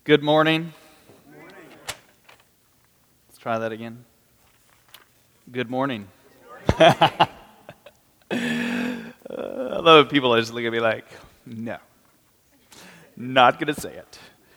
Good morning. Let's try that again. Good morning. Although people are just looking at me like, no, not going to say it.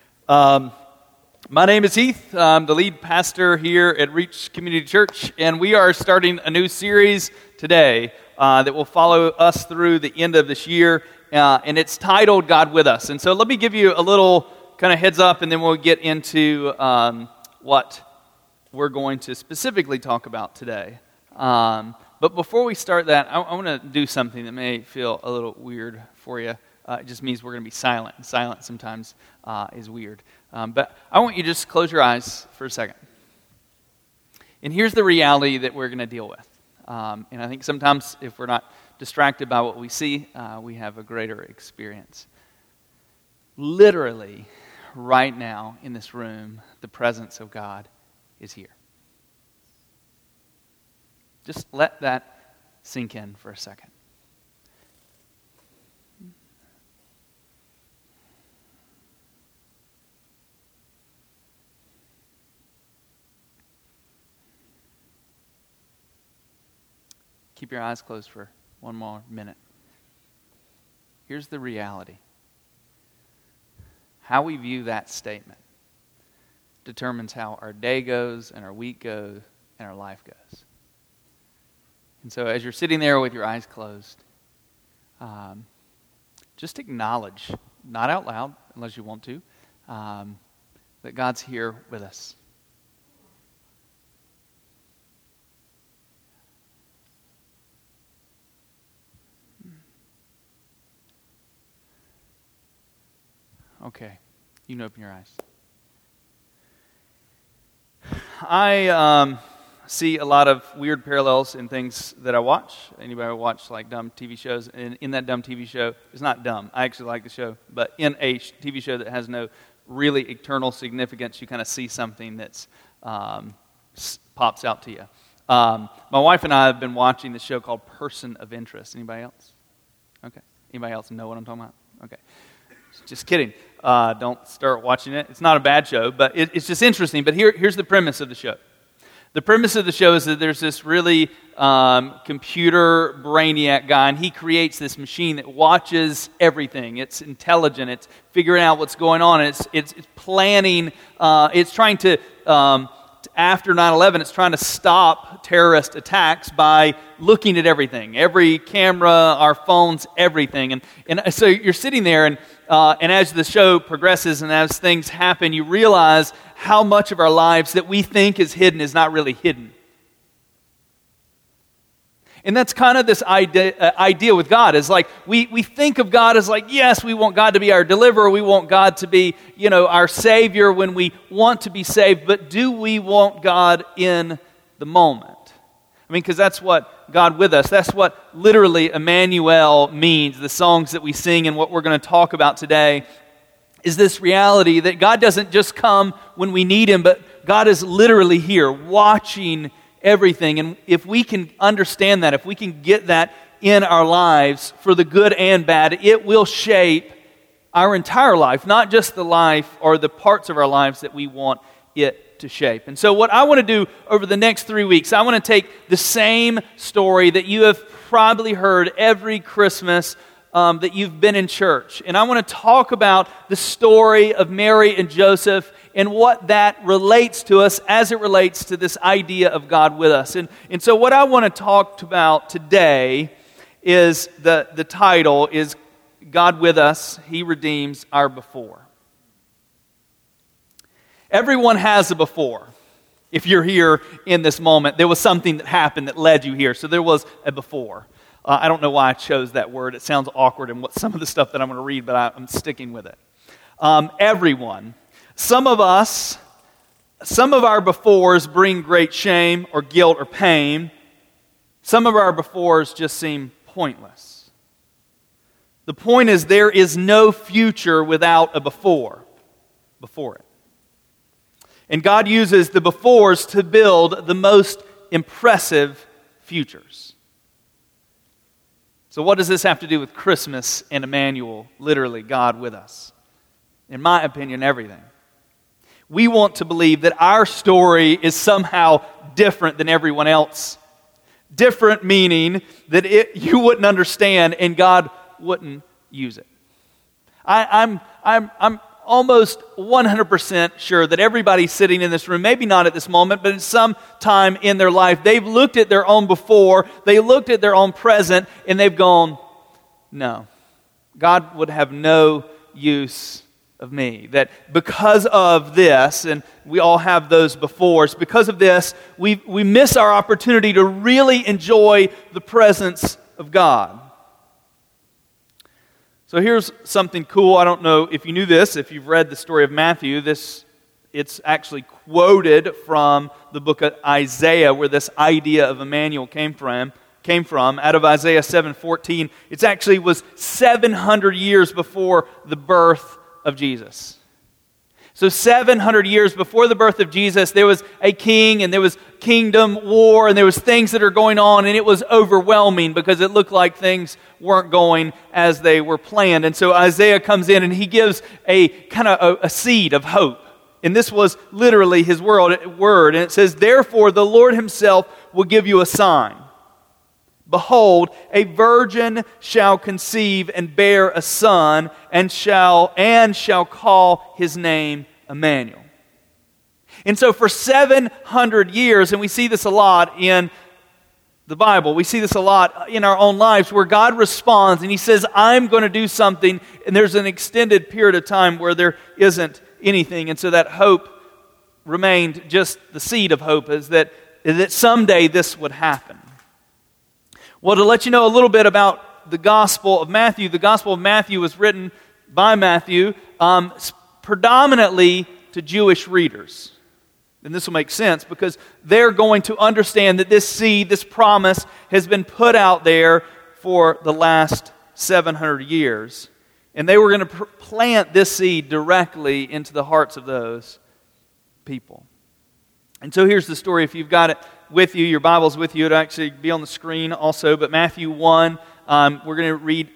My name is Heath. I'm the lead pastor here at Reach Community Church, and we are starting a new series today that will follow us through the end of this year, and it's titled God With Us. And so let me give you a little kind of heads up, and then we'll get into what we're going to specifically talk about today. But before we start that, I want to do something that may feel a little weird for you. It just means we're going to be silent. And silent sometimes is weird. But I want you to just close your eyes for a second. And here's the reality that we're going to deal with. And I think sometimes if we're not distracted by what we see, we have a greater experience. Literally, right now in this room, the presence of God is here. Just let that sink in for a second. Keep your eyes closed for one more minute. Here's the reality. How we view that statement determines how our day goes and our week goes and our life goes. And so as you're sitting there with your eyes closed, just acknowledge, not out loud unless you want to, that God's here with us. Okay, you can open your eyes. I see a lot of weird parallels in things that I watch. Anybody watch like dumb TV shows? And in that dumb TV show, it's not dumb. I actually like the show. But in a TV show that has no really eternal significance, you kind of see something that's pops out to you. My wife and I have been watching this show called Person of Interest. Anybody else? Okay. Anybody else know what I'm talking about? Okay. Just kidding. Don't start watching it. It's not a bad show, but it's just interesting. But here's the premise of the show. The premise of the show is that there's this really computer brainiac guy, and he creates this machine that watches everything. It's intelligent. It's figuring out what's going on. And it's planning. It's trying to, after 9/11, it's trying to stop terrorist attacks by looking at everything. Every camera, our phones, everything. And so you're sitting there, and as the show progresses and as things happen, you realize how much of our lives that we think is hidden is not really hidden. And that's kind of this idea with God, is like we think of God as like, yes, we want God to be our deliverer, we want God to be, our Savior when we want to be saved, but do we want God in the moment? I mean, because that's what God with us, that's what literally Emmanuel means, the songs that we sing and what we're going to talk about today, is this reality that God doesn't just come when we need Him, but God is literally here watching everything. And if we can understand that, if we can get that in our lives for the good and bad, it will shape our entire life, not just the life or the parts of our lives that we want it to shape. And so what I want to do over the next 3 weeks, I want to take the same story that you have probably heard every Christmas that you've been in church. And I want to talk about the story of Mary and Joseph and what that relates to us as it relates to this idea of God with us. And so what I want to talk about today is the title is God with Us, He redeems our before. Everyone has a before. If you're here in this moment, there was something that happened that led you here. So there was a before. I don't know why I chose that word. It sounds awkward in what some of the stuff that I'm going to read, but I'm sticking with it. Everyone. Some of our befores bring great shame or guilt or pain. Some of our befores just seem pointless. The point is there is no future without a before it. And God uses the befores to build the most impressive futures. So what does this have to do with Christmas and Emmanuel, literally God with us? In my opinion, everything. We want to believe that our story is somehow different than everyone else. Different meaning that you wouldn't understand and God wouldn't use it. I'm almost 100% sure that everybody sitting in this room, maybe not at this moment, but at some time in their life, they've looked at their own before, they looked at their own present, and they've gone, no, God would have no use of me. That because of this, and we all have those befores, because of this, we miss our opportunity to really enjoy the presence of God. So here's something cool. I don't know if you knew this, if you've read the story of Matthew. It's actually quoted from the book of Isaiah, where this idea of Emmanuel came from. Out of Isaiah 7:14. It actually was 700 years before the birth of Jesus. So 700 years before the birth of Jesus, there was a king, and there was kingdom war, and there was things that are going on, and it was overwhelming because it looked like things weren't going as they were planned. And so Isaiah comes in, and he gives a kind of a seed of hope. And this was literally his word, and it says, "Therefore the Lord himself will give you a sign. Behold, a virgin shall conceive and bear a son, and shall call his name Emmanuel." And so for 700 years, and we see this a lot in the Bible, we see this a lot in our own lives, where God responds and he says, I'm going to do something, and there's an extended period of time where there isn't anything. And so that hope remained just the seed of hope, is that someday this would happen. Well, to let you know a little bit about the Gospel of Matthew, the Gospel of Matthew was written by Matthew predominantly to Jewish readers. And this will make sense because they're going to understand that this seed, this promise, has been put out there for the last 700 years. And they were going to plant this seed directly into the hearts of those people. And so here's the story. If you've got it with you, your Bible's with you, it'll actually be on the screen also. But Matthew 1, we're going to read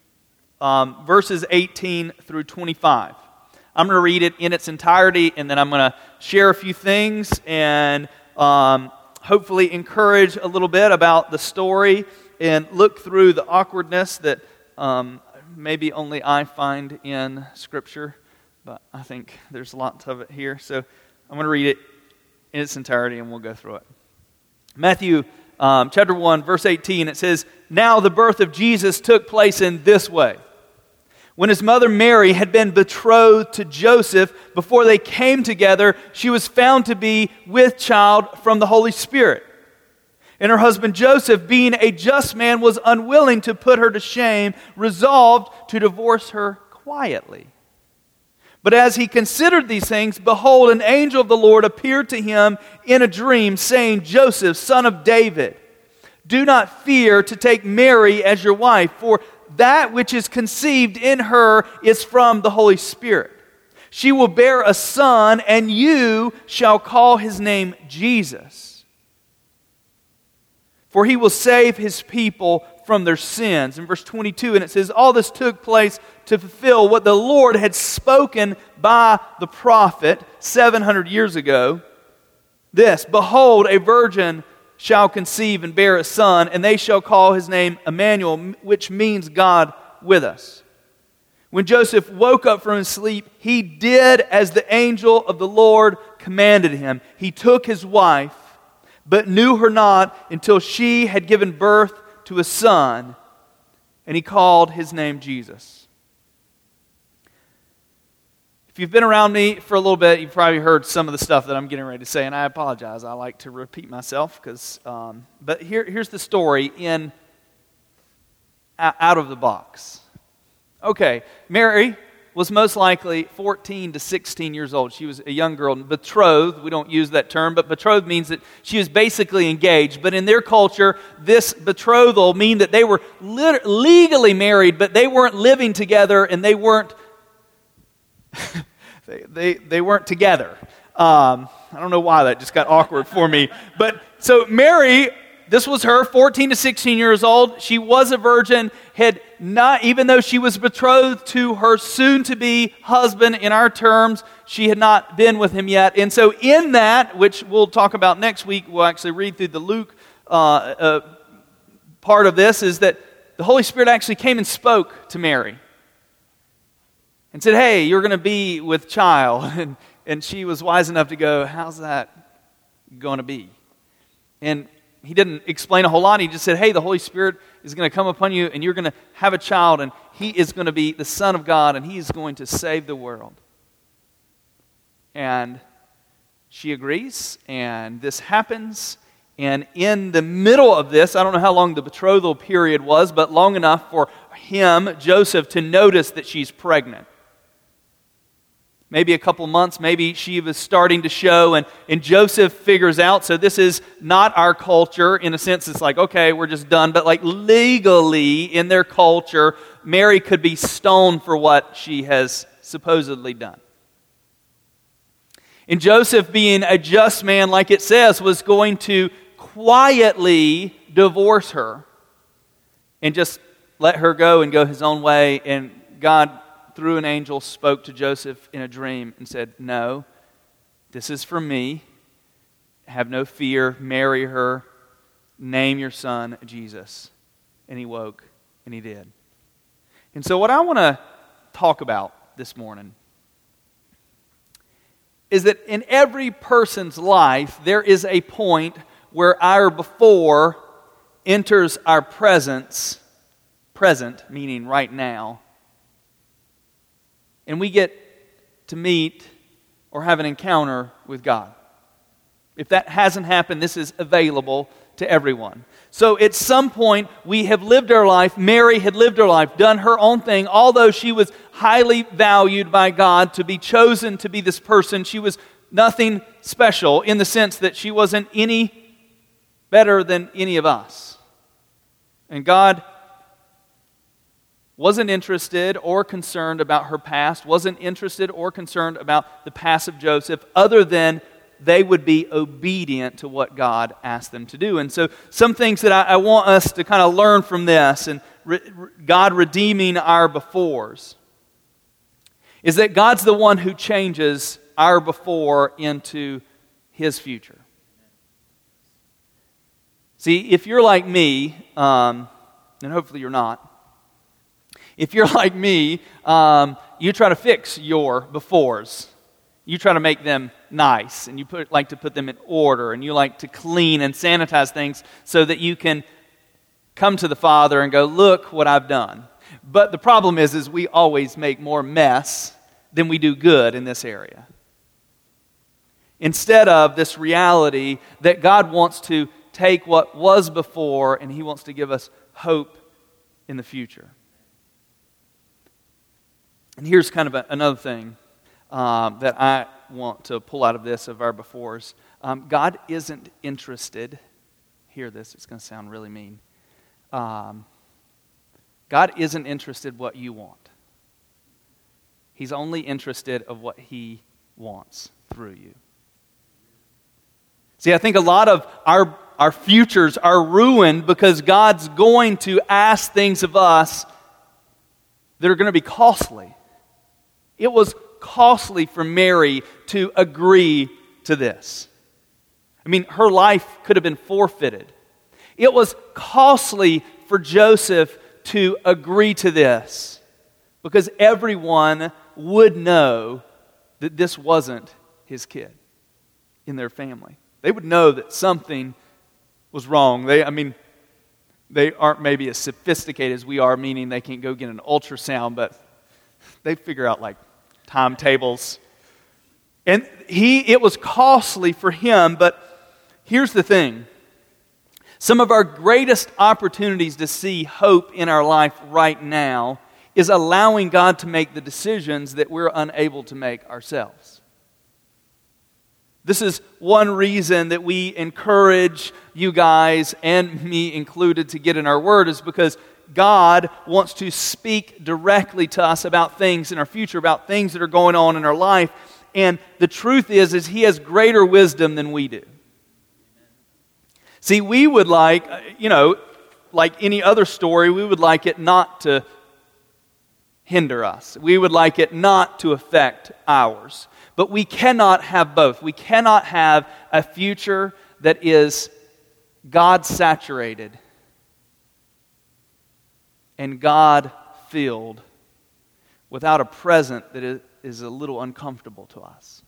verses 18 through 25. I'm going to read it in its entirety, and then I'm going to share a few things and hopefully encourage a little bit about the story and look through the awkwardness that maybe only I find in Scripture, but I think there's lots of it here. So I'm going to read it in its entirety, and we'll go through it. Matthew chapter 1, verse 18, it says, "Now the birth of Jesus took place in this way. When his mother Mary had been betrothed to Joseph, before they came together, she was found to be with child from the Holy Spirit. And her husband Joseph, being a just man, was unwilling to put her to shame, resolved to divorce her quietly. But as he considered these things, behold, an angel of the Lord appeared to him in a dream, saying, Joseph, son of David, do not fear to take Mary as your wife, for that which is conceived in her is from the Holy Spirit. She will bear a son, and you shall call his name Jesus. For he will save his people from their sins." In verse 22, and it says, "All this took place to fulfill what the Lord had spoken by the prophet 700 years ago. This, behold, a virgin shall conceive and bear a son, and they shall call his name Emmanuel, which means God with us. When Joseph woke up from his sleep, he did as the angel of the Lord commanded him. He took his wife, but knew her not until she had given birth to a son, and he called his name Jesus." If you've been around me for a little bit, you've probably heard some of the stuff that I'm getting ready to say, and I apologize. I like to repeat myself, but here's the story out of the box. Okay, Mary was most likely 14 to 16 years old. She was a young girl, betrothed. We don't use that term, but betrothed means that she was basically engaged. But in their culture, this betrothal mean that they were legally married, but they weren't living together, and they weren't they weren't together. I don't know why that just got awkward for me. But so Mary, this was her, 14 to 16 years old. She was a virgin, had not even though she was betrothed to her soon-to-be husband in our terms, she had not been with him yet. And so in that, which we'll talk about next week, we'll actually read through the Luke part of this, is that the Holy Spirit actually came and spoke to Mary and said, hey, you're going to be with child. And she was wise enough to go, how's that going to be? And he didn't explain a whole lot. He just said, hey, the Holy Spirit is going to come upon you, and you're going to have a child, and he is going to be the Son of God, and he is going to save the world. And she agrees, and this happens. And in the middle of this, I don't know how long the betrothal period was, but long enough for him, Joseph, to notice that she's pregnant. Maybe a couple months, maybe she was starting to show, and Joseph figures out, so this is not our culture. In a sense, it's like, okay, we're just done. But like legally, in their culture, Mary could be stoned for what she has supposedly done. And Joseph, being a just man, like it says, was going to quietly divorce her and just let her go and go his own way. And God, through an angel, spoke to Joseph in a dream and said, no, this is for me. Have no fear. Marry her. Name your son Jesus. And he woke, and he did. And so what I want to talk about this morning is that in every person's life, there is a point where our before enters our present, meaning right now, and we get to meet or have an encounter with God. If that hasn't happened, this is available to everyone. So at some point, we have lived our life. Mary had lived her life, done her own thing. Although she was highly valued by God to be chosen to be this person, she was nothing special in the sense that she wasn't any better than any of us. And God wasn't interested or concerned about her past, wasn't interested or concerned about the past of Joseph, other than they would be obedient to what God asked them to do. And so some things that I want us to kind of learn from this, and God redeeming our befores, is that God's the one who changes our before into His future. See, if you're like me, and hopefully you're not, if you're like me, you try to fix your befores. You try to make them nice, and you like to put them in order, and you like to clean and sanitize things so that you can come to the Father and go, look what I've done. But the problem is we always make more mess than we do good in this area. Instead of this reality that God wants to take what was before, and He wants to give us hope in the future. And here's kind of another thing that I want to pull out of this, of our befores. God isn't interested, hear this, it's going to sound really mean. God isn't interested what you want. He's only interested of what He wants through you. See, I think a lot of our futures are ruined because God's going to ask things of us that are going to be costly. It was costly for Mary to agree to this. I mean, her life could have been forfeited. It was costly for Joseph to agree to this because everyone would know that this wasn't his kid in their family. They would know that something was wrong. They aren't maybe as sophisticated as we are, meaning they can't go get an ultrasound, but they figure out like timetables. And it was costly for him, but here's the thing. Some of our greatest opportunities to see hope in our life right now is allowing God to make the decisions that we're unable to make ourselves. This is one reason that we encourage you guys, and me included, to get in our Word, is because God wants to speak directly to us about things in our future, about things that are going on in our life. And the truth is He has greater wisdom than we do. See, we would like, like any other story, we would like it not to hinder us. We would like it not to affect ours. But we cannot have both. We cannot have a future that is God-saturated and God-filled without a present that is a little uncomfortable to us.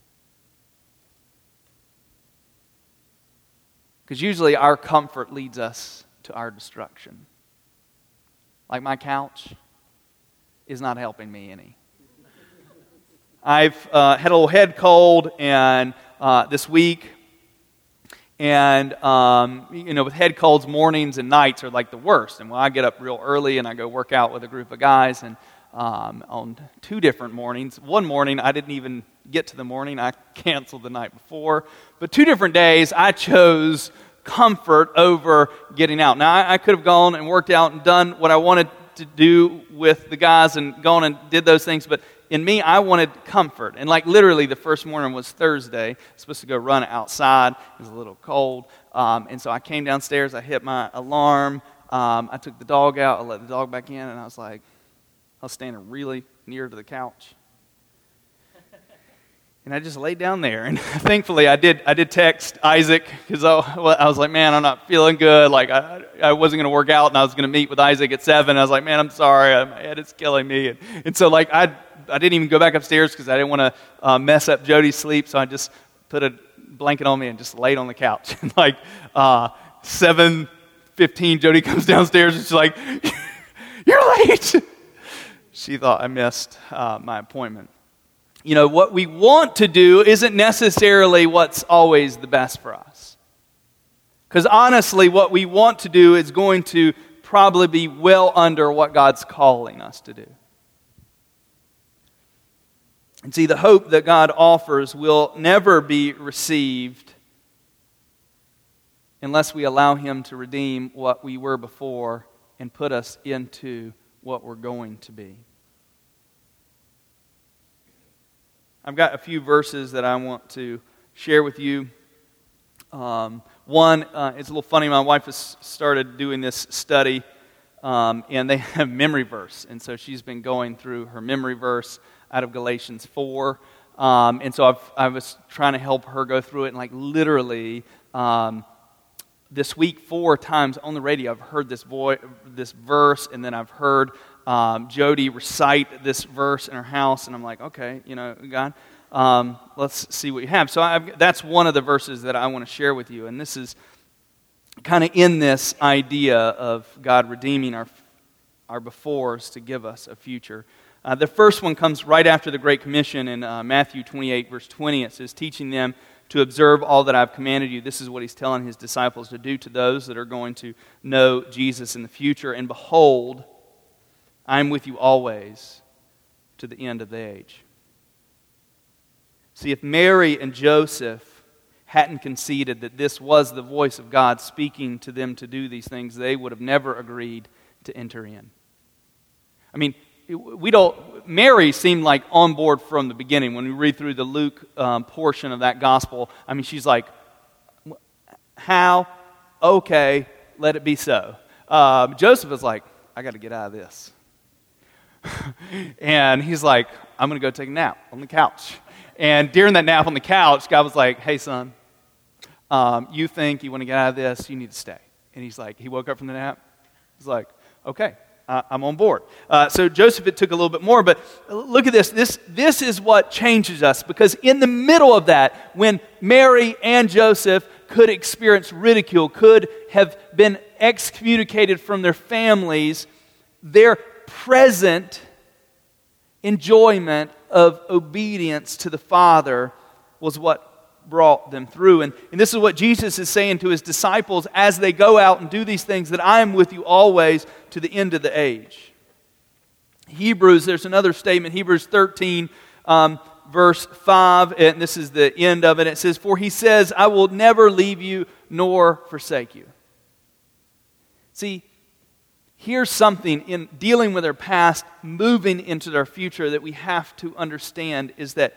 Because usually our comfort leads us to our destruction. Like my couch is not helping me any. I've had a little head cold and this week, and with head colds, mornings and nights are like the worst. And when I get up real early and I go work out with a group of guys, and on 2 different mornings, one morning I didn't even get to the morning, I canceled the night before, but 2 different days I chose comfort over getting out. Now I could have gone and worked out and done what I wanted to do with the guys and gone and did those things, but in me, I wanted comfort. And like literally the first morning was Thursday. I was supposed to go run outside. It was a little cold. And so I came downstairs. I hit my alarm. I took the dog out. I let the dog back in. And I was standing really near to the couch. And I just laid down there. And thankfully, I did text Isaac because I was like, man, I'm not feeling good. Like I wasn't going to work out, and I was going to meet with Isaac at 7. I was like, man, I'm sorry. My head is killing me. And so like I didn't even go back upstairs because I didn't want to mess up Jody's sleep. So I just put a blanket on me and just laid on the couch. And like 7:15, Jody comes downstairs and she's like, you're late. She thought I missed my appointment. What we want to do isn't necessarily what's always the best for us. Because honestly, what we want to do is going to probably be well under what God's calling us to do. And see, the hope that God offers will never be received unless we allow Him to redeem what we were before and put us into what we're going to be. I've got a few verses that I want to share with you. One, it's a little funny. My wife has started doing this study, and they have memory verse. And so she's been going through her memory verse out of Galatians 4. And so I was trying to help her go through it. And like literally, this week 4 times on the radio, I've heard this verse, and then I've heard Jody recite this verse in her house, and I'm like, okay, God, let's see what you have. So that's one of the verses that I want to share with you, and this is kind of in this idea of God redeeming our befores to give us a future. The first one comes right after the Great Commission in Matthew 28, verse 20. It says, teaching them to observe all that I've commanded you. This is what He's telling His disciples to do to those that are going to know Jesus in the future. And behold, I am with you always to the end of the age. See, if Mary and Joseph hadn't conceded that this was the voice of God speaking to them to do these things, they would have never agreed to enter in. I mean, Mary seemed like on board from the beginning. When we read through the Luke portion of that gospel, I mean, she's like, how? Okay, let it be so. Joseph is like, I got to get out of this. And he's like, I'm going to go take a nap on the couch. And during that nap on the couch, God was like, hey, son, you think you want to get out of this, you need to stay. And he's like, he woke up from the nap. He's like, okay, I'm on board. So Joseph, it took a little bit more, but look at this. This is what changes us, because in the middle of that, when Mary and Joseph could experience ridicule, could have been excommunicated from their families, their present enjoyment of obedience to the Father was what brought them through. And this is what Jesus is saying to His disciples as they go out and do these things, that I am with you always to the end of the age. Hebrews, there's another statement, Hebrews 13, verse 5, and this is the end of it. It says, for He says, I will never leave you nor forsake you. See, here's something in dealing with our past, moving into their future, that we have to understand is that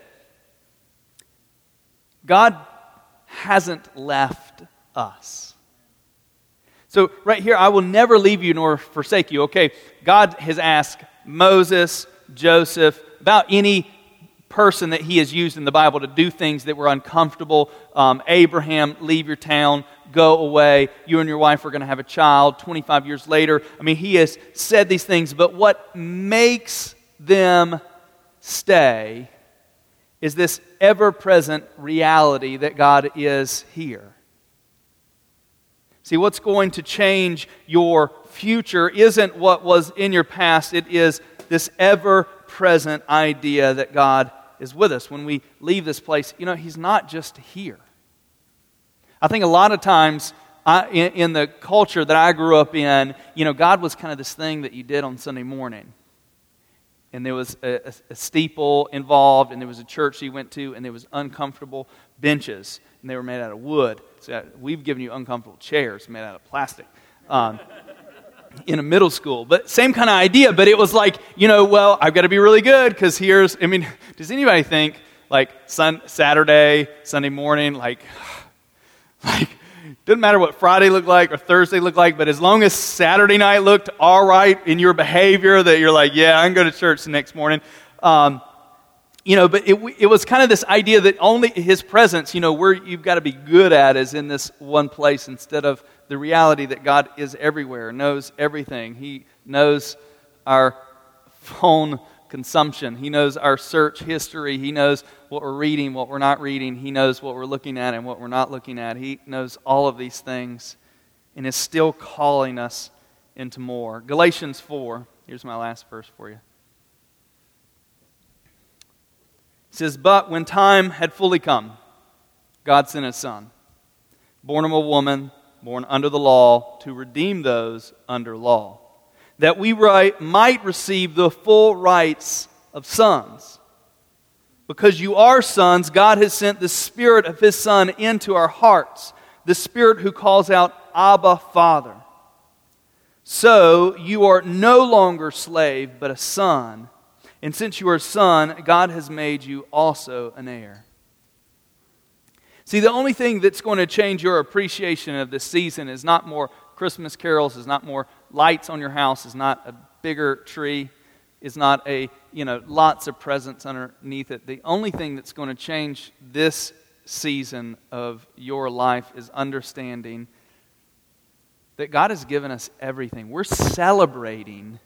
God hasn't left us. So right here, I will never leave you nor forsake you. Okay, God has asked Moses, Joseph, about any person that he has used in the Bible to do things that were uncomfortable. Abraham, leave your town, go away. You and your wife are going to have a child. 25 years later, he has said these things, but what makes them stay is this ever-present reality that God is here. See, what's going to change your future isn't what was in your past. It is this ever-present idea that God is with us. When we leave this place, He's not just here. I think a lot of times in the culture that I grew up in, God was kind of this thing that you did on Sunday morning. And there was a steeple involved, and there was a church you went to, and there was uncomfortable benches, and they were made out of wood. So we've given you uncomfortable chairs made out of plastic in a middle school. But same kind of idea, but it was like, well, I've got to be really good, because does anybody think, like, Saturday, Sunday morning, like, doesn't matter what Friday looked like or Thursday looked like, but as long as Saturday night looked all right in your behavior, that you're like, yeah, I can go to church the next morning. But it was kind of this idea that only His presence, where you've got to be good at is in this one place, instead of the reality that God is everywhere, knows everything. He knows our phone consumption. He knows our search history. He knows what we're reading, what we're not reading. He knows what we're looking at and what we're not looking at. He knows all of these things and is still calling us into more. Galatians 4, here's my last verse for you. It says, "But when time had fully come, God sent His Son, born of a woman, born under the law, to redeem those under law, that we might receive the full rights of sons. Because you are sons, God has sent the Spirit of His Son into our hearts, the Spirit who calls out, Abba, Father. So you are no longer slave, but a son. And since you are a son, God has made you also an heir." See, the only thing that's going to change your appreciation of this season is not more Christmas carols, is not more lights on your house, is not a bigger tree, is not lots of presents underneath it. The only thing that's going to change this season of your life is understanding that God has given us everything. We're celebrating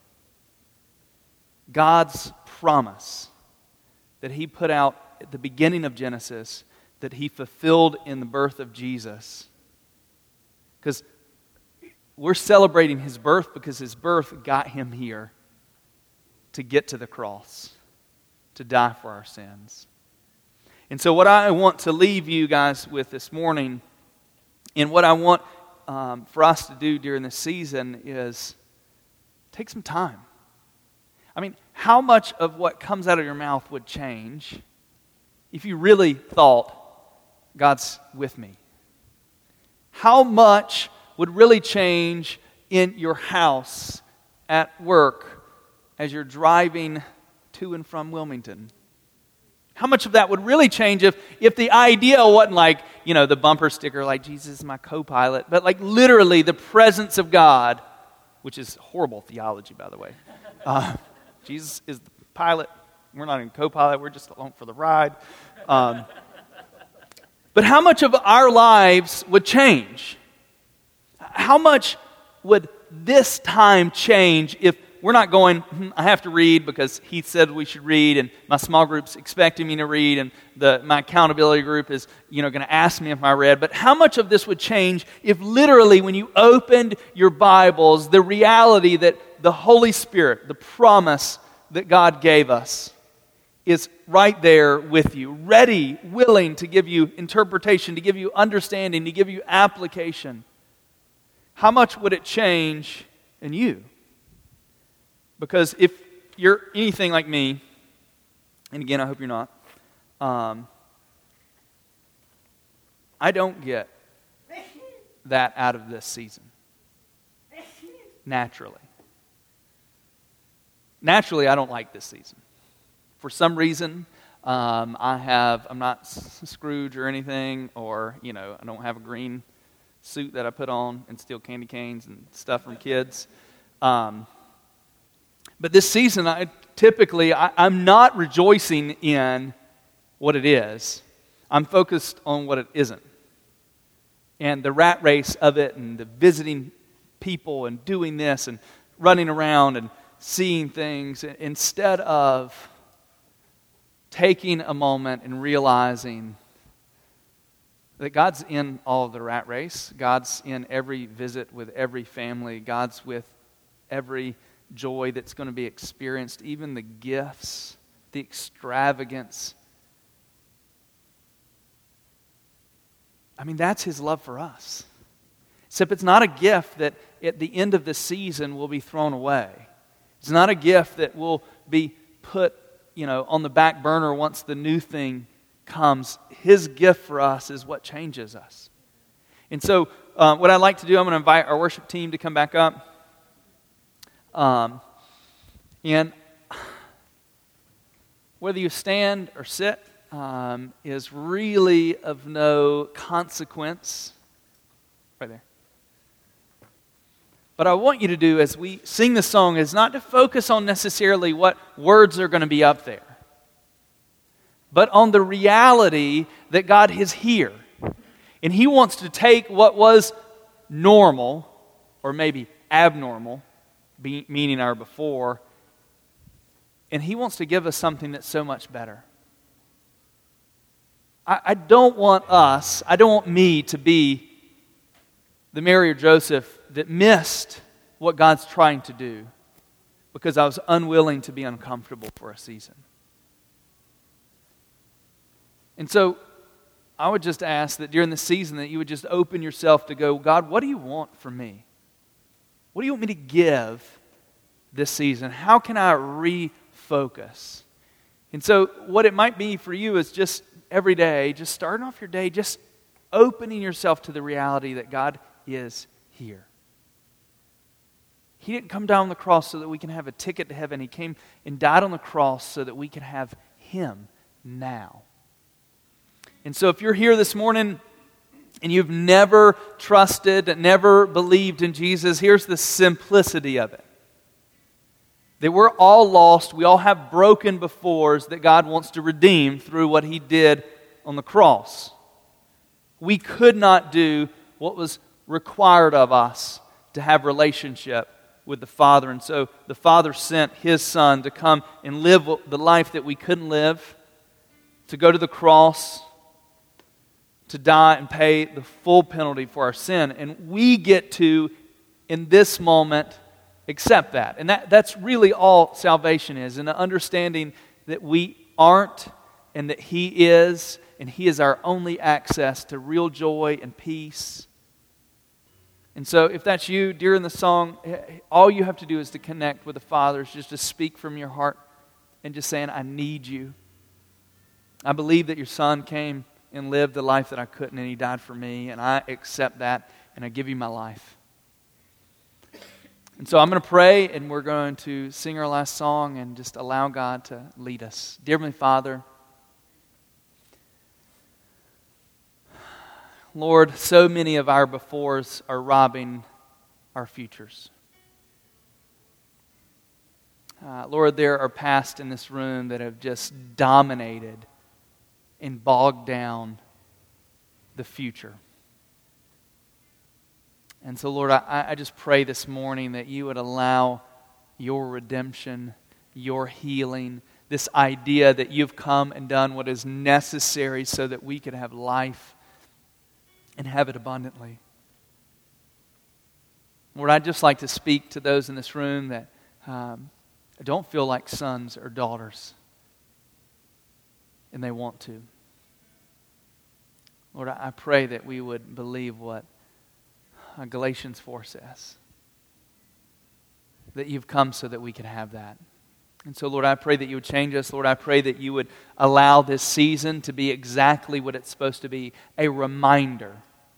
God's promise that He put out at the beginning of Genesis, that He fulfilled in the birth of Jesus. Because we're celebrating His birth because His birth got Him here to get to the cross, to die for our sins. And so what I want to leave you guys with this morning, and what I want for us to do during this season, is take some time. How much of what comes out of your mouth would change if you really thought, God's with me? How much would really change in your house, at work, as you're driving to and from Wilmington? How much of that would really change if the idea wasn't like, the bumper sticker, like Jesus is my co-pilot, but like literally the presence of God, which is horrible theology, by the way. Jesus is the pilot. We're not in co-pilot. We're just along for the ride. But how much of our lives would change? How much would this time change if we're not going, I have to read because he said we should read, and my small group's expecting me to read, and my accountability group is going to ask me if I read. But how much of this would change if literally when you opened your Bibles, the reality that the Holy Spirit, the promise that God gave us, is right there with you, ready, willing to give you interpretation, to give you understanding, to give you application? How much would it change in you? Because if you're anything like me, and again, I hope you're not, I don't get that out of this season. Naturally, I don't like this season. For some reason, I'm not Scrooge or anything, or, I don't have a green suit that I put on and steal candy canes and stuff from kids. But this season, I'm not rejoicing in what it is. I'm focused on what it isn't. And the rat race of it and the visiting people and doing this and running around and seeing things instead of taking a moment and realizing that God's in all of the rat race. God's in every visit with every family. God's with every joy that's going to be experienced, even the gifts, the extravagance. I mean, that's His love for us. Except it's not a gift that at the end of the season will be thrown away. It's not a gift that will be put, on the back burner once the new thing comes. His gift for us is what changes us. And so what I'd like to do, I'm going to invite our worship team to come back up. And whether you stand or sit is really of no consequence. Right there. What I want you to do as we sing the song is not to focus on necessarily what words are going to be up there, but on the reality that God is here. And He wants to take what was normal, or maybe abnormal, meaning our before, and He wants to give us something that's so much better. I don't want me to be the Mary or Joseph that missed what God's trying to do because I was unwilling to be uncomfortable for a season. And so I would just ask that during the season that you would just open yourself to go, God, what do you want from me? What do you want me to give this season? How can I refocus? And so what it might be for you is just every day, just starting off your day, just opening yourself to the reality that God is here. He didn't come down on the cross so that we can have a ticket to heaven. He came and died on the cross so that we can have Him now. And so if you're here this morning and you've never trusted, never believed in Jesus, here's the simplicity of it. That we're all lost. We all have broken befores that God wants to redeem through what He did on the cross. We could not do what was required of us to have relationship with the Father. And so the Father sent His Son to come and live the life that we couldn't live, to go to the cross, to die and pay the full penalty for our sin. And we get to, in this moment, accept that. And that's really all salvation is, and the understanding that we aren't and that He is, and He is our only access to real joy and peace. And so if that's you, during the song, all you have to do is to connect with the Father, is just to speak from your heart and just saying, I need you. I believe that your Son came and lived the life that I couldn't, and He died for me, and I accept that, and I give you my life. And so I'm going to pray, and we're going to sing our last song and just allow God to lead us. Dear Heavenly Father, Lord, so many of our befores are robbing our futures. Lord, there are past in this room that have just dominated and bogged down the future. And so, Lord, I just pray this morning that you would allow your redemption, your healing, this idea that you've come and done what is necessary so that we could have life and have it abundantly. Lord, I'd just like to speak to those in this room that don't feel like sons or daughters, and they want to. Lord, I pray that we would believe what Galatians 4 says, that you've come so that we could have that. And so, Lord, I pray that you would change us. Lord, I pray that you would allow this season to be exactly what it's supposed to be, a reminder,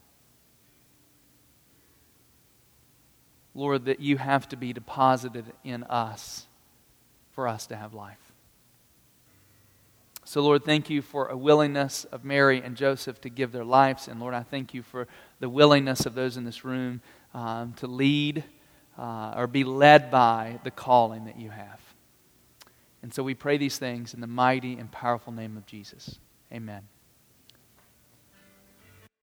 Lord, that you have to be deposited in us for us to have life. So, Lord, thank you for a willingness of Mary and Joseph to give their lives. And, Lord, I thank you for the willingness of those in this room to lead or be led by the calling that you have. And so we pray these things in the mighty and powerful name of Jesus. Amen.